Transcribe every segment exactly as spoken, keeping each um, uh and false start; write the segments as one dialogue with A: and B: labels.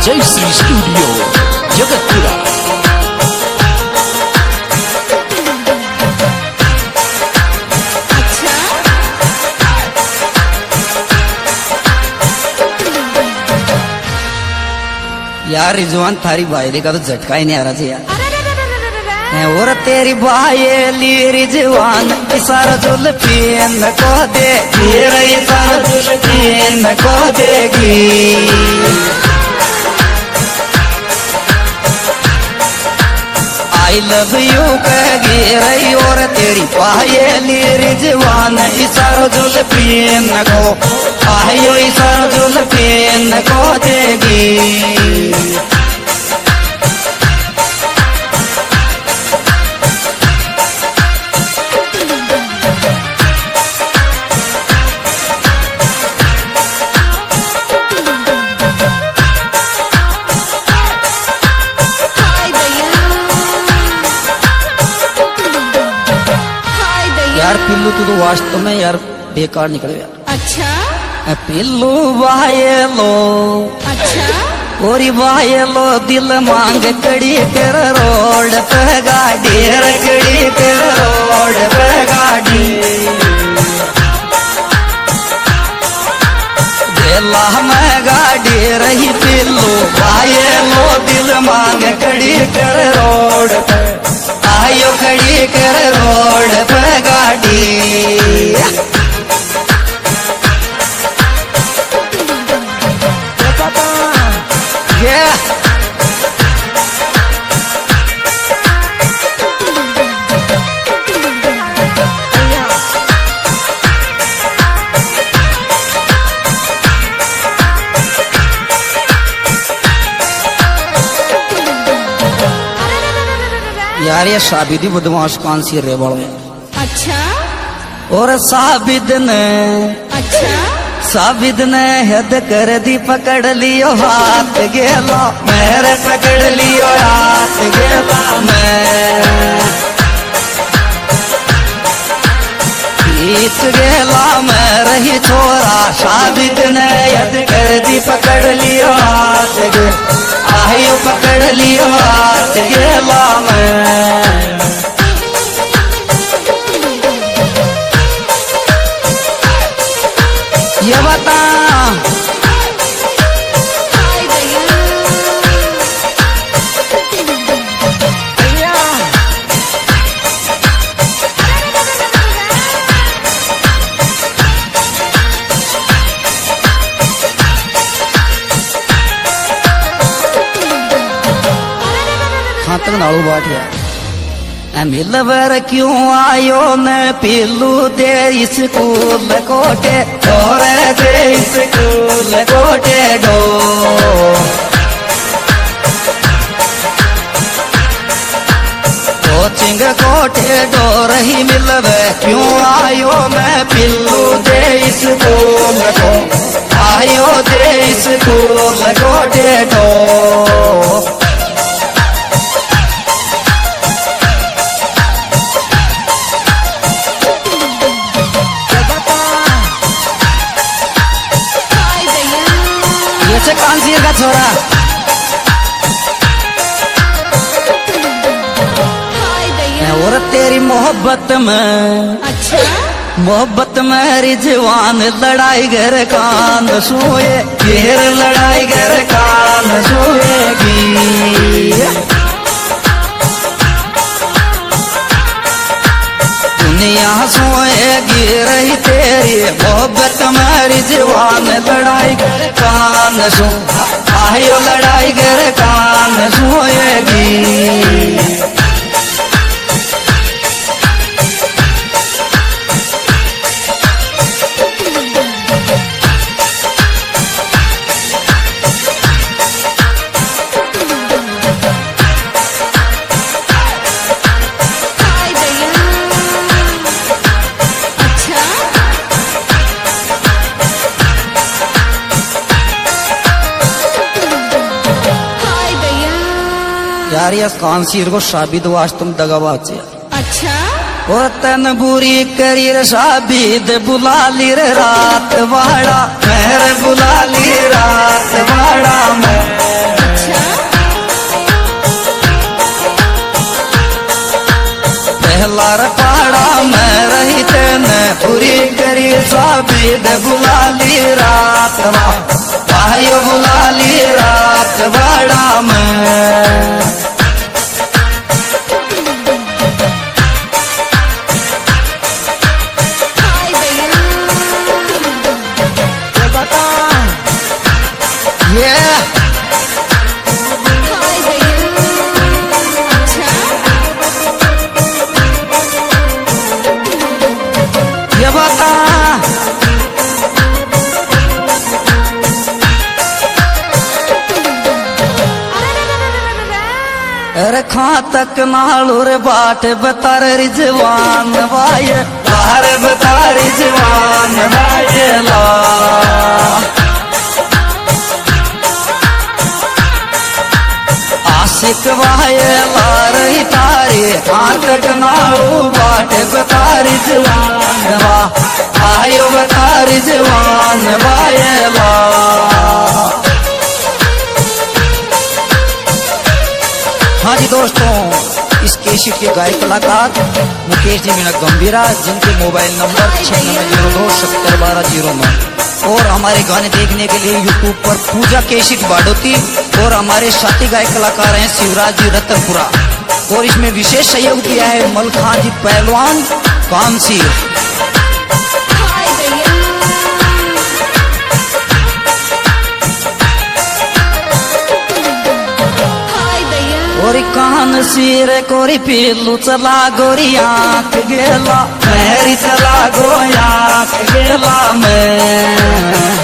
A: जय श्री स्टूडियो जगतपुरा।
B: यार रिजवान थारी बायली का तो झटका ही नहीं आ रहा था यार। और तेरी बायली रिजवान इशारा जुल्फीन को दे, तेरा इशारा जुल्फीन को देगी। आई लव यू कहेगी रही और तेरी बायली रिजवान इशारा जुल्फीन को, आयो इशारा जुल्फीन को देगी। यार पिल्लू तू तो वास्तव में यार बेकार निकले यार।
C: अच्छा
B: पिल्लू वायलो,
C: अच्छा
B: ओरी वायलो दिल मांग कड़ी कर रोड पे गाड़ी, कड़ी कर रोड पे गाड़ी। दिला में गाड़ी रही पिल्लू वायलो दिल मांग कड़ी कर रोड पे, आयो खड़ी कर रोड पे गाड़ी। Yeah. यार ये साबिदी बदमाश कौन सी रेवड़ में।
C: अच्छा
B: और साबिद ने,
C: अच्छा
B: साबिद ने हद कर दी पकड़ लियो हाथ गेला, मेरे पकड़ लियो हाथ गेला। मैं बीच गेला मैं रही छोरा, साबिद ने हद कर दी पकड़ लियो हाथ गे, आयो पकड़ लियो हाथ गेला। मैं ये बता हाँ तक नाड़ू बाट यार। मिलवर क्यों आयो न पिल्लू दे स्कूल कोटे, डोरे दे स्कूल कोटे डो। कोचिंग कोटे डोर ही मिलवे क्यों आयो मैं पिल्लू दे स्कूल को, आयो दे स्कूल कोटे डो। ये कौन सी का छोरा और तेरी मोहब्बत में,
C: अच्छा
B: मोहब्बत में रिजवान लड़ाई घर कान सोए, घेर लड़ाई घर कान सोएगी। दुनिया सोएगी रही तेरी मोहब्बत में रिजवान लड़ाई घर कान सो, आयो लड़ाई घर कान सोएगी। यार ये कांसीर को साबित वास्तव में दगाबाज है।
C: अच्छा
B: ओ तन बुरी करी रे साबिद बुला ली रे रात वाड़ा मेरे बुला ली रात वाड़ा मैं
C: अच्छा
B: पहला रे पाड़ा मैं रही तेने बुरी करी साबिद बुला ली रात भाइयों बुला ली रात वाड़ा मैं
C: हाय भैया
B: ये
C: हाय भैया अच्छा
B: ये बता अरे खा तक नालूर बाट बता रिजवान वाय बाहर बता रिजवान वाय ला आशिक वाय ला रही तारी खा तक नालू बाट बता रिजवान वा आयो बता रिजवान वाय ला हाँ जी दोस्तों, इस केशिट के गायक कलाकार मुकेश जी मीना गंभीरा, जिनके मोबाइल नंबर छियानवे जीरो दो सत्तर बारह जीरो नौ और हमारे गाने देखने के लिए यूट्यूब पर पूजा केशिट बाडोती और हमारे साथी गायक कलाकार हैं शिवराज जी रतनपुरा और इसमें विशेष सहयोग दिया है मलखान जी पहलवान कामसी।
C: हाय भैया हाय भैया
B: और कान सिर कोरी पीलू चला गोरी आंख गेला मेरी चला गो आंख गेला मैं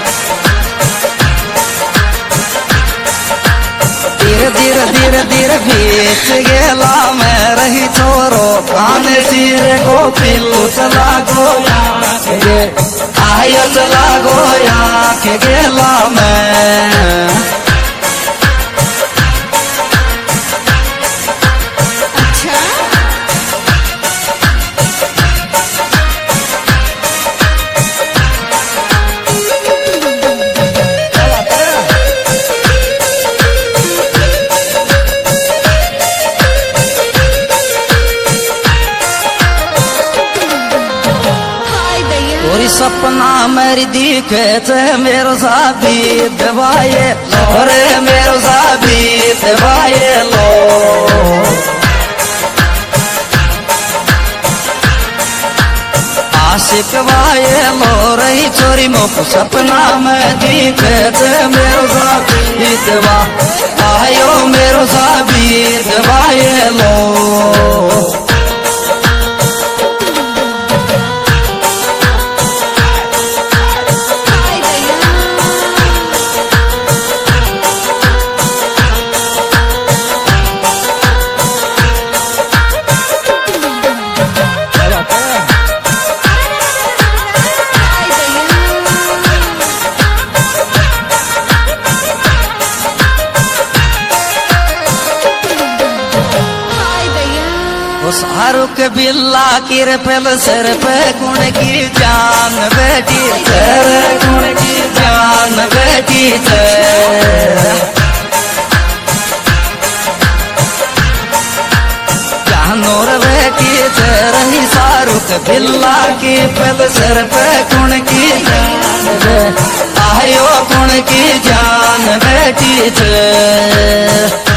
B: धीरे धीरे धीरे धीरे बीच गेला मैं रही छोरो कान सिर को पीलू चला गो आंख गे आयो चला गो आंख गेला मैं
C: अच्छा हाय भैया
B: और सपना मेरी दिखे थे मेरो साबी दवाए अरे मेरो साबी दवाए लो आशिक वाये लो रही चोरी मोको सपना में दिखे थे मेरो साबी दवा आयो मेरो साबी दवाए लो
C: हाय भैया हाय भैया हाय भैया
B: वो शाहरुख बिल्ला की रे पल सर पे गुण की जान बेटी तेरे गुण की जान बेटी तेरे जानोर बेटी तेरे ही शाहरुख बिल्ला की पल सर पे गुण की जान बे आयो गुण की जान बेटी तेरे